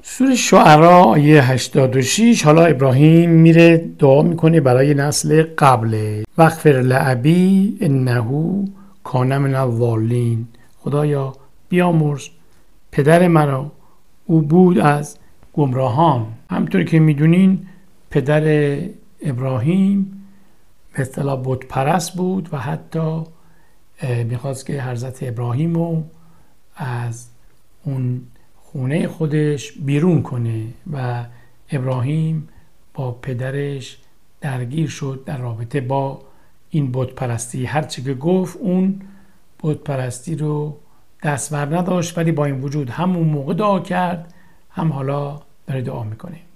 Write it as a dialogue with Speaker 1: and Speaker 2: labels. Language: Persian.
Speaker 1: سوره شعرا آیه 86. حالا ابراهیم میره دعا میکنه برای نسل قبله. واغفر لابی انه کان من الضالین. خدایا بیامرز پدر مرا، او بود از گمراهان. همطور که میدونین پدر ابراهیم به اصطلاح بت پرست بود و حتی میخواست که حضرت ابراهیم رو از اون خونه خودش بیرون کنه و ابراهیم با پدرش درگیر شد در رابطه با این بت پرستی. هرچی که گفت اون بت پرستی رو دست بر نداشت، ولی با این وجود همون موقع دعا کرد هم حالا داره دعا میکنه.